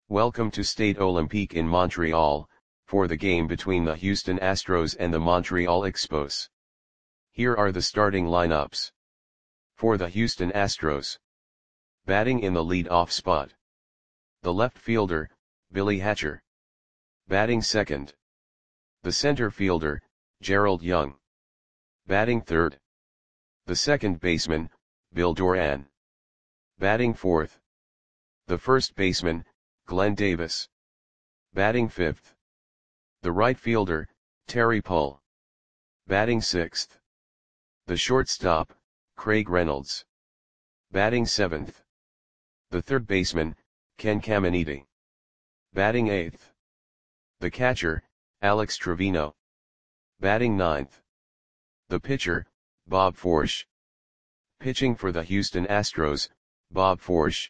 Welcome to Stade Olympique in Montreal, for the game between the Houston Astros and the Montreal Expos. Here are the starting lineups. For the Houston Astros. Batting in the lead-off spot. The left fielder, Billy Hatcher. Batting second. The center fielder, Gerald Young. Batting third. The second baseman, Bill Doran. Batting fourth. The first baseman, Glenn Davis. Batting fifth. The right fielder, Terry Pull. Batting sixth. The shortstop, Craig Reynolds. Batting seventh. The third baseman, Ken Caminiti. Batting eighth. The catcher, Alex Trevino. Batting ninth. The pitcher, Bob Forsch. Pitching for the Houston Astros, Bob Forsch.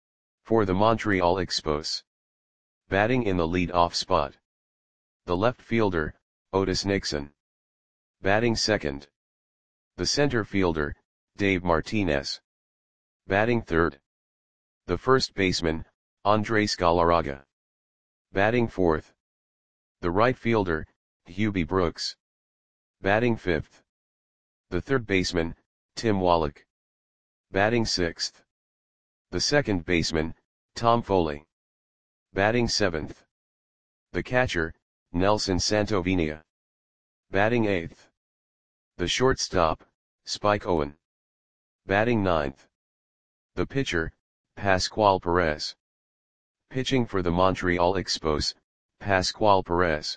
For the Montreal Expos. Batting in the lead-off spot. The left fielder, Otis Nixon. Batting second. The center fielder, Dave Martinez. Batting third. The first baseman, Andres Galarraga. Batting fourth. The right fielder, Hubie Brooks. Batting fifth. The third baseman, Tim Wallach. Batting sixth. The second baseman, Tom Foley. Batting seventh. The catcher, Nelson Santovenia. Batting eighth. The shortstop, Spike Owen. Batting ninth. The pitcher, Pascual Perez. Pitching for the Montreal Expos, Pascual Perez.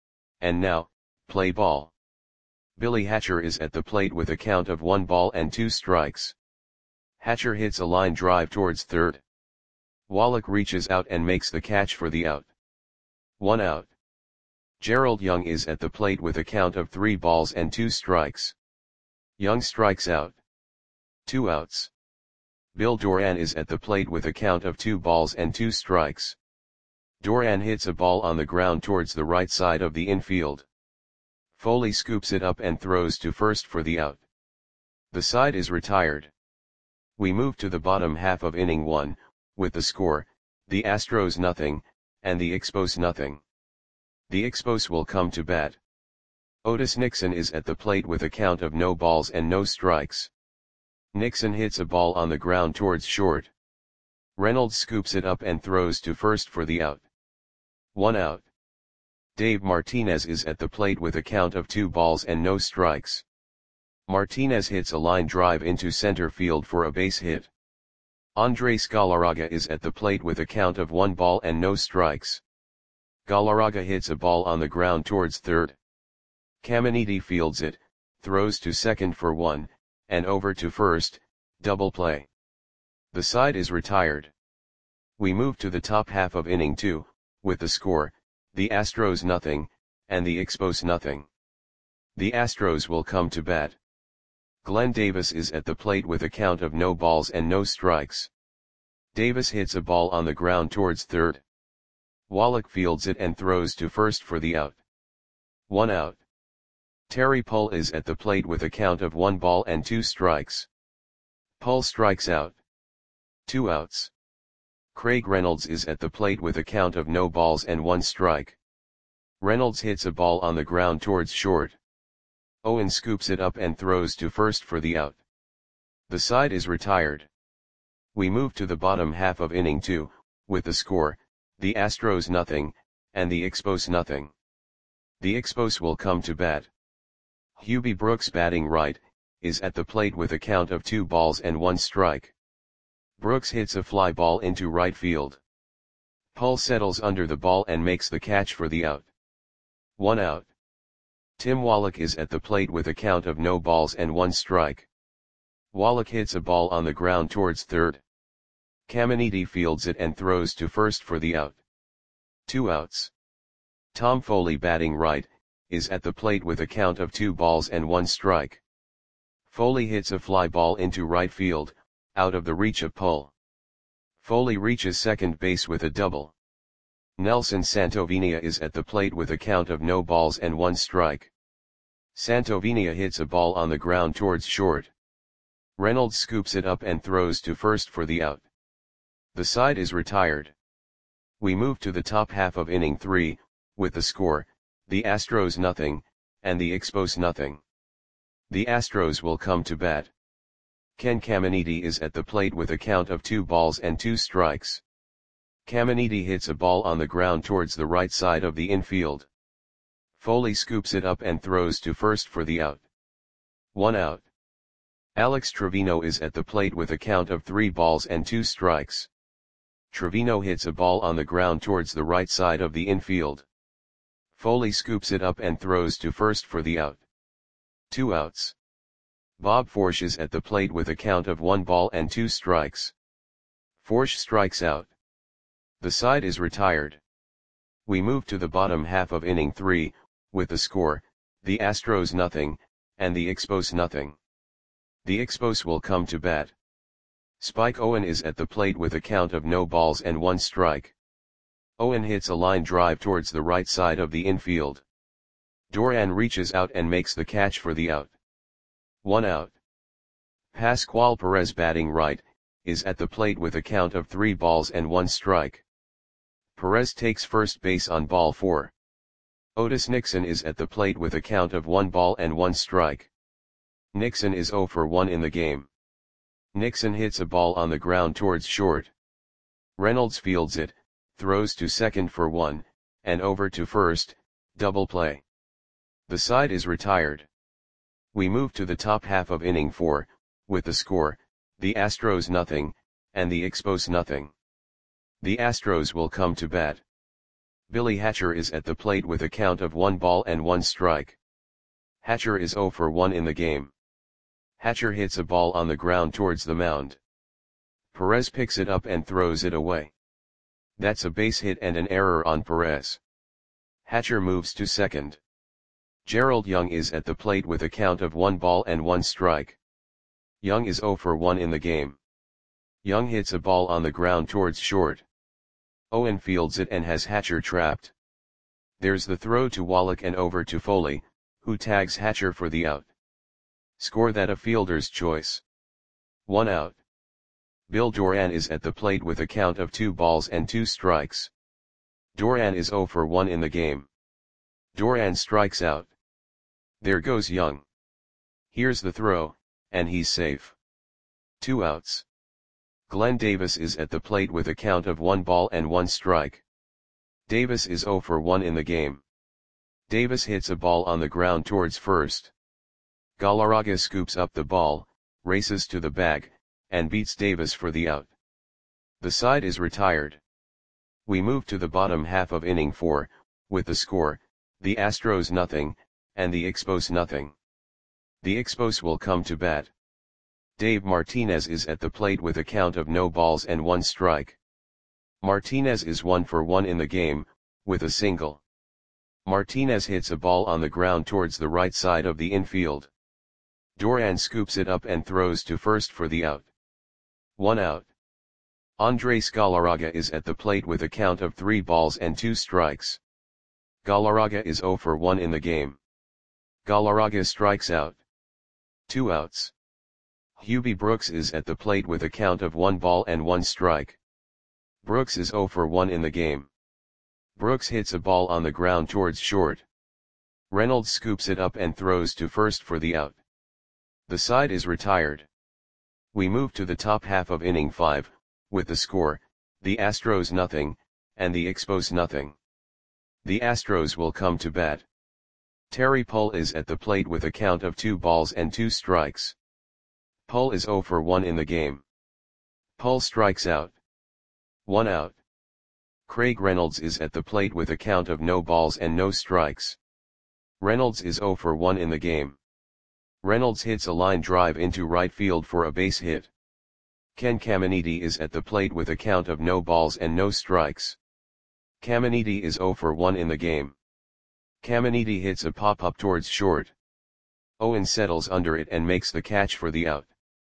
And now, play ball. Billy Hatcher is at the plate with a count of 1 ball and 2 strikes. Hatcher hits a line drive towards third. Wallach reaches out and makes the catch for the out. 1 out. Gerald Young is at the plate with a count of 3 balls and 2 strikes. Young strikes out. 2 outs. Bill Doran is at the plate with a count of 2 balls and 2 strikes. Doran hits a ball on the ground towards the right side of the infield. Foley scoops it up and throws to first for the out. The side is retired. We move to the bottom half of inning 1, with the score, the Astros nothing, and the Expos nothing. The Expos will come to bat. Otis Nixon is at the plate with a count of no balls and no strikes. Nixon hits a ball on the ground towards short. Reynolds scoops it up and throws to first for the out. 1 out. Dave Martinez is at the plate with a count of 2 balls and no strikes. Martinez hits a line drive into center field for a base hit. Andres Galarraga is at the plate with a count of 1 ball and no strikes. Galarraga hits a ball on the ground towards third. Caminiti fields it, throws to second for 1, and over to first, double play. The side is retired. We move to the top half of inning 2, with the score, the Astros nothing, and the Expos nothing. The Astros will come to bat. Glenn Davis is at the plate with a count of no balls and no strikes. Davis hits a ball on the ground towards third. Wallach fields it and throws to first for the out. 1 out. Terry Pull is at the plate with a count of 1 ball and 2 strikes. Pull strikes out. 2 outs. Craig Reynolds is at the plate with a count of no balls and 1 strike. Reynolds hits a ball on the ground towards short. Owen scoops it up and throws to first for the out. The side is retired. We move to the bottom half of inning 2, with the score, the Astros nothing, and the Expos nothing. The Expos will come to bat. Hubie Brooks batting right, is at the plate with a count of 2 balls and 1 strike. Brooks hits a fly ball into right field. Pull settles under the ball and makes the catch for the out. 1 out. Tim Wallach is at the plate with a count of no balls and 1 strike. Wallach hits a ball on the ground towards third. Caminiti fields it and throws to first for the out. 2 outs. Tom Foley batting right, is at the plate with a count of 2 balls and 1 strike. Foley hits a fly ball into right field, out of the reach of Pull. Foley reaches second base with a double. Nelson Santovenia is at the plate with a count of no balls and 1 strike. Santovenia hits a ball on the ground towards short. Reynolds scoops it up and throws to first for the out. The side is retired. We move to the top half of inning 3, with the score, the Astros nothing, and the Expos nothing. The Astros will come to bat. Ken Caminiti is at the plate with a count of 2 balls and 2 strikes. Caminiti hits a ball on the ground towards the right side of the infield. Foley scoops it up and throws to first for the out. 1 out. Alex Trevino is at the plate with a count of 3 balls and 2 strikes. Trevino hits a ball on the ground towards the right side of the infield. Foley scoops it up and throws to first for the out. 2 outs. Bob Forsch is at the plate with a count of 1 ball and 2 strikes. Forsch strikes out. The side is retired. We move to the bottom half of inning 3, with the score, the Astros nothing, and the Expos nothing. The Expos will come to bat. Spike Owen is at the plate with a count of no balls and 1 strike. Owen hits a line drive towards the right side of the infield. Duran reaches out and makes the catch for the out. 1 out. Pascual Perez, batting right, is at the plate with a count of 3 balls and 1 strike. Perez takes first base on ball 4. Otis Nixon is at the plate with a count of 1 ball and 1 strike. Nixon is 0 for 1 in the game. Nixon hits a ball on the ground towards short. Reynolds fields it, throws to second for 1, and over to first, double play. The side is retired. We move to the top half of inning 4, with the score, the Astros nothing, and the Expos nothing. The Astros will come to bat. Billy Hatcher is at the plate with a count of 1 ball and 1 strike. Hatcher is 0 for 1 in the game. Hatcher hits a ball on the ground towards the mound. Perez picks it up and throws it away. That's a base hit and an error on Perez. Hatcher moves to second. Gerald Young is at the plate with a count of 1 ball and 1 strike. Young is 0 for 1 in the game. Young hits a ball on the ground towards short. Owen fields it and has Hatcher trapped. There's the throw to Wallach and over to Foley, who tags Hatcher for the out. Score that a fielder's choice. 1 out. Bill Duran is at the plate with a count of 2 balls and 2 strikes. Duran is 0 for 1 in the game. Duran strikes out. There goes Young. Here's the throw, and he's safe. 2 outs. Glenn Davis is at the plate with a count of 1 ball and 1 strike. Davis is 0 for 1 in the game. Davis hits a ball on the ground towards first. Galarraga scoops up the ball, races to the bag, and beats Davis for the out. The side is retired. We move to the bottom half of inning 4, with the score, the Astros nothing, and the Expos nothing. The Expos will come to bat. Dave Martinez is at the plate with a count of no balls and 1 strike. Martinez is 1 for 1 in the game, with a single. Martinez hits a ball on the ground towards the right side of the infield. Duran scoops it up and throws to first for the out. 1 out. Andres Galarraga is at the plate with a count of 3 balls and 2 strikes. Galarraga is 0 for 1 in the game. Galarraga strikes out. 2 outs. Hubie Brooks is at the plate with a count of 1 ball and 1 strike. Brooks is 0 for 1 in the game. Brooks hits a ball on the ground towards short. Reynolds scoops it up and throws to first for the out. The side is retired. We move to the top half of inning 5, with the score, the Astros nothing, and the Expos nothing. The Astros will come to bat. Terry Pull is at the plate with a count of 2 balls and 2 strikes. Pull is 0 for 1 in the game. Pull strikes out. 1 out. Craig Reynolds is at the plate with a count of no balls and no strikes. Reynolds is 0 for 1 in the game. Reynolds hits a line drive into right field for a base hit. Ken Caminiti is at the plate with a count of no balls and no strikes. Caminiti is 0 for 1 in the game. Caminiti hits a pop-up towards short. Owen settles under it and makes the catch for the out.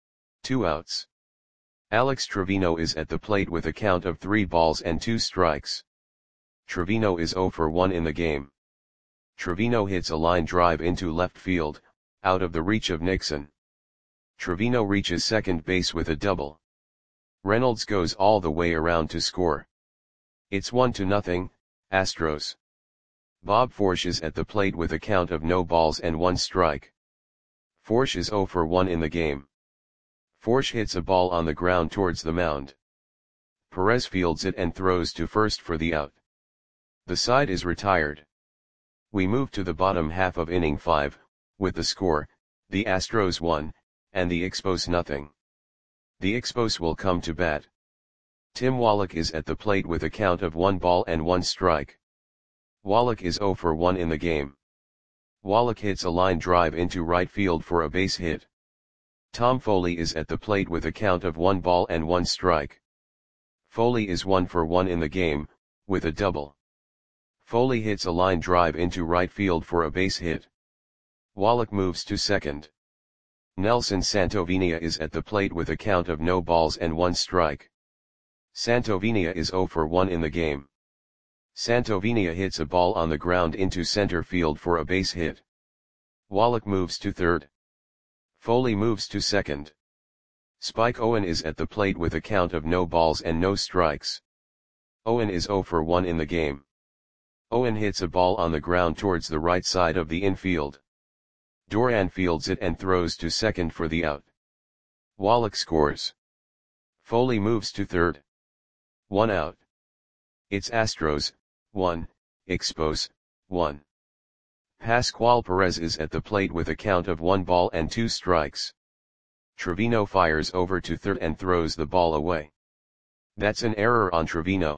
2 outs. Alex Trevino is at the plate with a count of 3 balls and 2 strikes. Trevino is 0 for 1 in the game. Trevino hits a line drive into left field, out of the reach of Nixon. Trevino reaches second base with a double. Reynolds goes all the way around to score. It's 1-0, Astros. Bob Forsch is at the plate with a count of no balls and 1 strike. Forsch is 0 for 1 in the game. Forsch hits a ball on the ground towards the mound. Perez fields it and throws to first for the out. The side is retired. We move to the bottom half of inning 5, with the score, the Astros 1, and the Expos nothing. The Expos will come to bat. Tim Wallach is at the plate with a count of 1 ball and 1 strike. Wallach is 0 for 1 in the game. Wallach hits a line drive into right field for a base hit. Tom Foley is at the plate with a count of 1 ball and 1 strike. Foley is 1 for 1 in the game, with a double. Foley hits a line drive into right field for a base hit. Wallach moves to second. Nelson Santovenia is at the plate with a count of no balls and 1 strike. Santovenia is 0 for 1 in the game. Santovenia hits a ball on the ground into center field for a base hit. Wallach moves to third. Foley moves to second. Spike Owen is at the plate with a count of no balls and no strikes. Owen is 0 for 1 in the game. Owen hits a ball on the ground towards the right side of the infield. Doran fields it and throws to second for the out. Wallach scores. Foley moves to third. 1 out. It's Astros, 1, Expos, 1. Pascual Perez is at the plate with a count of 1 ball and 2 strikes. Trevino fires over to third and throws the ball away. That's an error on Trevino.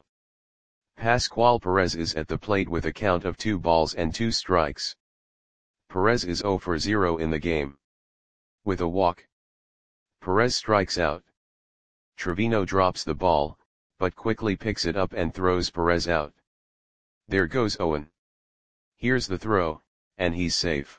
Pascual Perez is at the plate with a count of 2 balls and 2 strikes. Perez is 0 for 0 in the game. With a walk, Perez strikes out. Trevino drops the ball, but quickly picks it up and throws Perez out. There goes Owen. Here's the throw, and he's safe.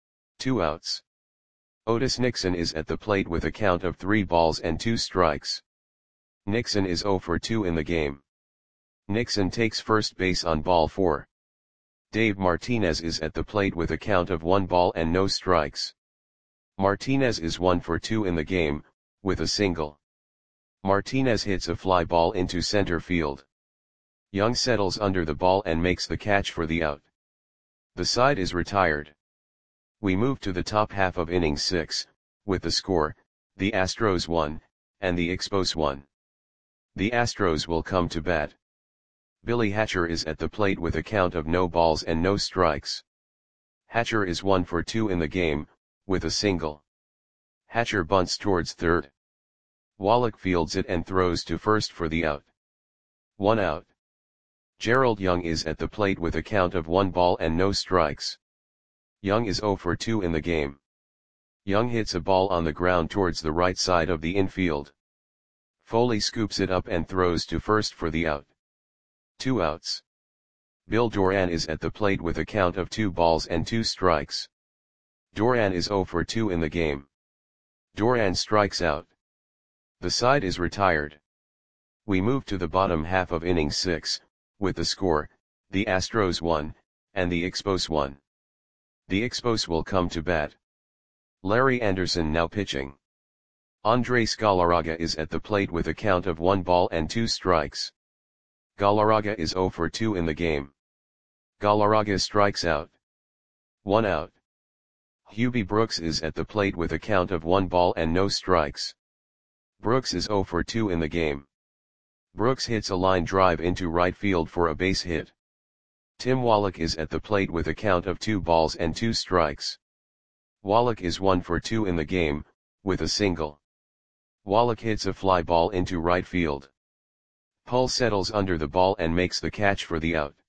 2 outs. Otis Nixon is at the plate with a count of 3 balls and 2 strikes. Nixon is 0 for 2 in the game. Nixon takes first base on ball 4. Dave Martinez is at the plate with a count of 1 ball and no strikes. Martinez is 1 for 2 in the game, with a single. Martinez hits a fly ball into center field. Young settles under the ball and makes the catch for the out. The side is retired. We move to the top half of inning 6, with the score, the Astros 1, and the Expos 1. The Astros will come to bat. Billy Hatcher is at the plate with a count of no balls and no strikes. Hatcher is 1 for 2 in the game, with a single. Hatcher bunts towards third. Wallach fields it and throws to first for the out. 1 out. Gerald Young is at the plate with a count of 1 ball and no strikes. Young is 0 for 2 in the game. Young hits a ball on the ground towards the right side of the infield. Foley scoops it up and throws to first for the out. 2 outs. Bill Doran is at the plate with a count of 2 balls and 2 strikes. Doran is 0 for 2 in the game. Doran strikes out. The side is retired. We move to the bottom half of inning 6, with the score, the Astros 1, and the Expos 1. The Expos will come to bat. Larry Anderson now pitching. Andres Galarraga is at the plate with a count of 1 ball and 2 strikes. Galarraga is 0 for 2 in the game. Galarraga strikes out. 1 out. Hubie Brooks is at the plate with a count of 1 ball and no strikes. Brooks is 0 for 2 in the game. Brooks hits a line drive into right field for a base hit. Tim Wallach is at the plate with a count of 2 balls and 2 strikes. Wallach is 1 for 2 in the game, with a single. Wallach hits a fly ball into right field. Pull settles under the ball and makes the catch for the out.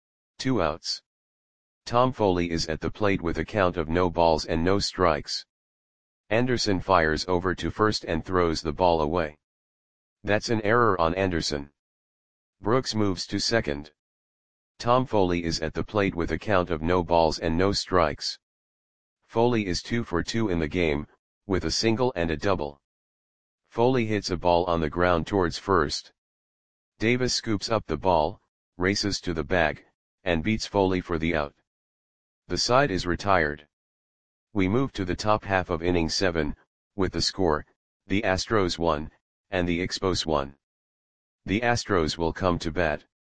2 outs. Tom Foley is at the plate with a count of no balls and no strikes. Anderson fires over to first and throws the ball away. That's an error on Anderson. Brooks moves to second. Tom Foley is at the plate with a count of no balls and no strikes. Foley is 2 for 2 in the game, with a single and a double. Foley hits a ball on the ground towards first. Davis scoops up the ball, races to the bag, and beats Foley for the out. The side is retired. We move to the top half of inning 7, with the score, the Astros 1, and the Expos 1. The Astros will come to bat.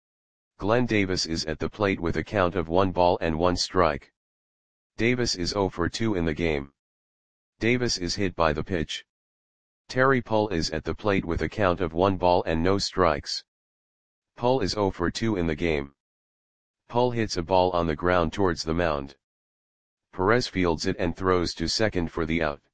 Glenn Davis is at the plate with a count of 1 ball and 1 strike. Davis is 0 for 2 in the game. Davis is hit by the pitch. Terry Pull is at the plate with a count of 1 ball and no strikes. Pull is 0 for 2 in the game. Pull hits a ball on the ground towards the mound. Perez fields it and throws to second for the out.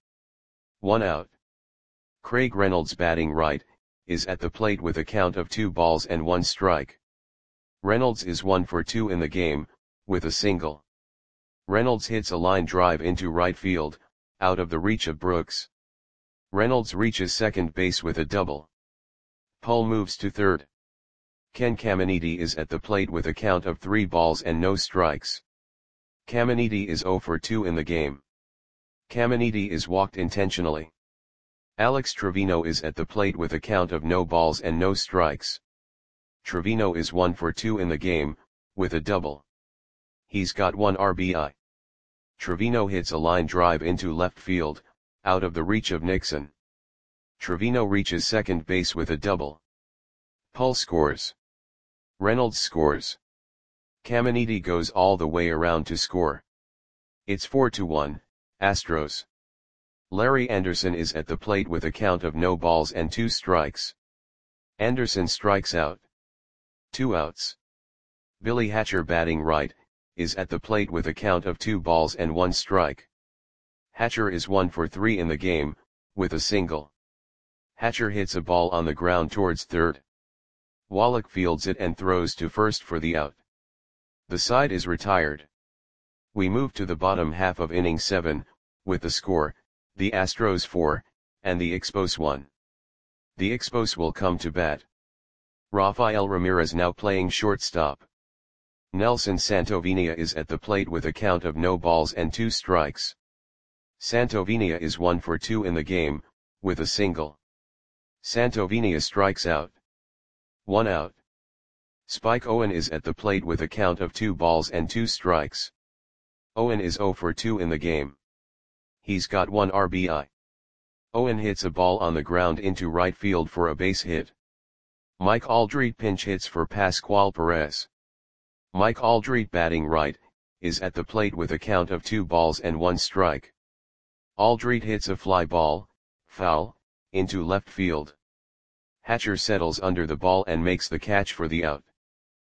1 out. Craig Reynolds, batting right, is at the plate with a count of 2 balls and 1 strike. Reynolds is 1 for 2 in the game, with a single. Reynolds hits a line drive into right field, out of the reach of Brooks. Reynolds reaches second base with a double. Pull moves to third. Ken Caminiti is at the plate with a count of 3 balls and no strikes. Caminiti is 0 for 2 in the game. Caminiti is walked intentionally. Alex Trevino is at the plate with a count of no balls and no strikes. Trevino is 1 for 2 in the game, with a double. He's got 1 RBI. Trevino hits a line drive into left field, out of the reach of Nixon. Trevino reaches second base with a double. Pull scores. Reynolds scores. Caminiti goes all the way around to score. It's 4-1, Astros. Larry Anderson is at the plate with a count of no balls and 2 strikes. Anderson strikes out. 2 outs. Billy Hatcher, batting right, is at the plate with a count of 2 balls and 1 strike. Hatcher is 1 for 3 in the game, with a single. Hatcher hits a ball on the ground towards third. Wallach fields it and throws to first for the out. The side is retired. We move to the bottom half of inning 7, with the score, the Astros 4, and the Expos 1. The Expos will come to bat. Rafael Ramirez now playing shortstop. Nelson Santovenia is at the plate with a count of no balls and 2 strikes. Santovenia is 1 for 2 in the game, with a single. Santovenia strikes out. 1 out. Spike Owen is at the plate with a count of 2 balls and 2 strikes. Owen is 0 for 2 in the game. He's got 1 RBI. Owen hits a ball on the ground into right field for a base hit. Mike Aldrete pinch hits for Pascual Perez. Mike Aldrete, batting right, is at the plate with a count of 2 balls and 1 strike. Aldrete hits a fly ball, foul, into left field. Hatcher settles under the ball and makes the catch for the out.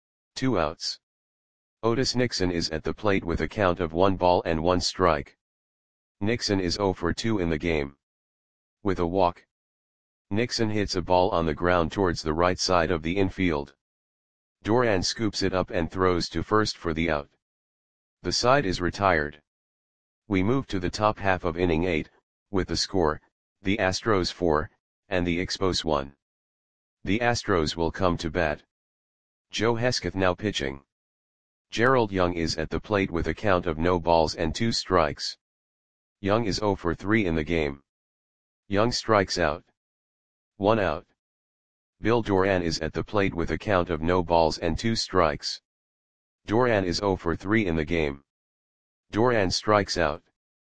2 outs. Otis Nixon is at the plate with a count of 1 ball and 1 strike. Nixon is 0 for 2 in the game. With a walk. Nixon hits a ball on the ground towards the right side of the infield. Doran scoops it up and throws to first for the out. The side is retired. We move to the top half of inning 8, with the score, the Astros 4, and the Expos 1. The Astros will come to bat. Joe Hesketh now pitching. Gerald Young is at the plate with a count of no balls and 2 strikes. Young is 0 for 3 in the game. Young strikes out. 1 out. Bill Doran is at the plate with a count of no balls and 2 strikes. Doran is 0 for 3 in the game. Doran strikes out.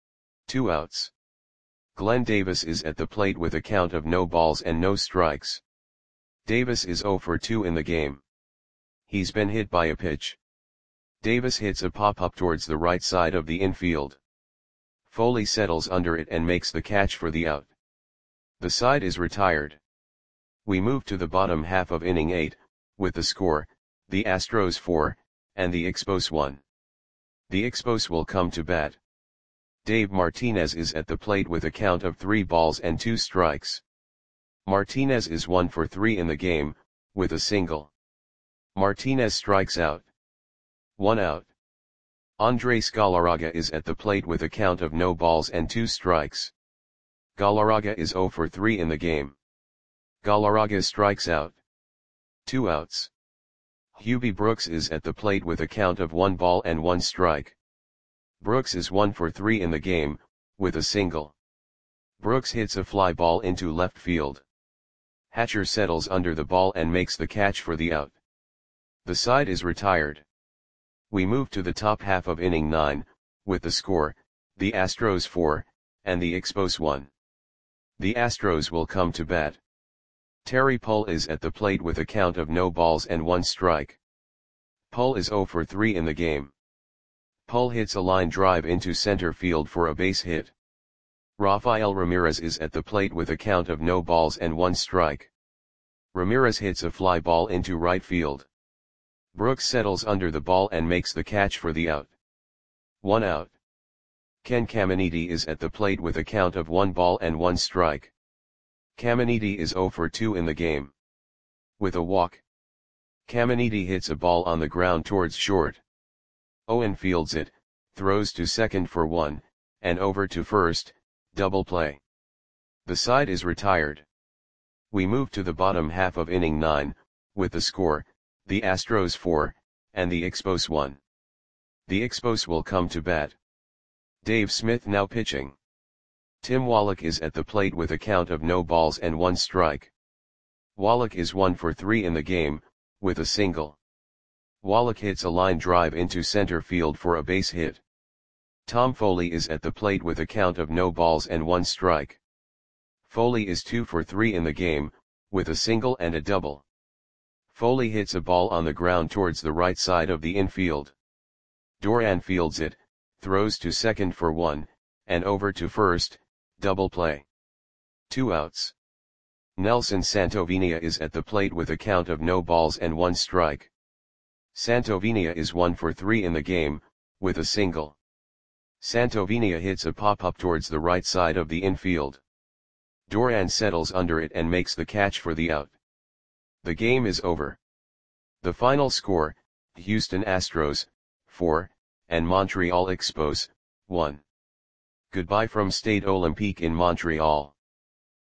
2 outs. Glenn Davis is at the plate with a count of no balls and no strikes. Davis is 0 for 2 in the game. He's been hit by a pitch. Davis hits a pop-up towards the right side of the infield. Foley settles under it and makes the catch for the out. The side is retired. We move to the bottom half of inning 8, with the score, the Astros 4, and the Expos 1. The Expos will come to bat. Dave Martinez is at the plate with a count of 3 balls and 2 strikes. Martinez is 1 for 3 in the game, with a single. Martinez strikes out. 1 out. Andres Galarraga is at the plate with a count of no balls and 2 strikes. Galarraga is 0 for 3 in the game. Galarraga strikes out. 2 outs. Hubie Brooks is at the plate with a count of 1 ball and 1 strike. Brooks is 1 for 3 in the game, with a single. Brooks hits a fly ball into left field. Hatcher settles under the ball and makes the catch for the out. The side is retired. We move to the top half of inning 9, with the score, the Astros 4, and the Expos 1. The Astros will come to bat. Terry Pull is at the plate with a count of no balls and 1 strike. Pull is 0 for 3 in the game. Pull hits a line drive into center field for a base hit. Rafael Ramirez is at the plate with a count of no balls and 1 strike. Ramirez hits a fly ball into right field. Brooks settles under the ball and makes the catch for the out. 1 out. Ken Caminiti is at the plate with a count of 1 ball and 1 strike. Caminiti is 0 for 2 in the game. With a walk, Caminiti hits a ball on the ground towards short. Owen fields it, throws to second for 1, and over to first, double play. The side is retired. We move to the bottom half of inning 9, with the score, the Astros 4, and the Expos 1. The Expos will come to bat. Dave Smith now pitching. Tim Wallach is at the plate with a count of no balls and 1 strike. Wallach is 1 for 3 in the game, with a single. Wallach hits a line drive into center field for a base hit. Tom Foley is at the plate with a count of no balls and 1 strike. Foley is 2 for 3 in the game, with a single and a double. Foley hits a ball on the ground towards the right side of the infield. Duran fields it, throws to second for 1, and over to first, double play. 2 outs. Nelson Santovenia is at the plate with a count of no balls and 1 strike. Santovenia is 1 for 3 in the game, with a single. Santovenia hits a pop-up towards the right side of the infield. Duran settles under it and makes the catch for the out. The game is over. The final score, Houston Astros, 4, and Montreal Expos, 1. Goodbye from Stade Olympique in Montreal.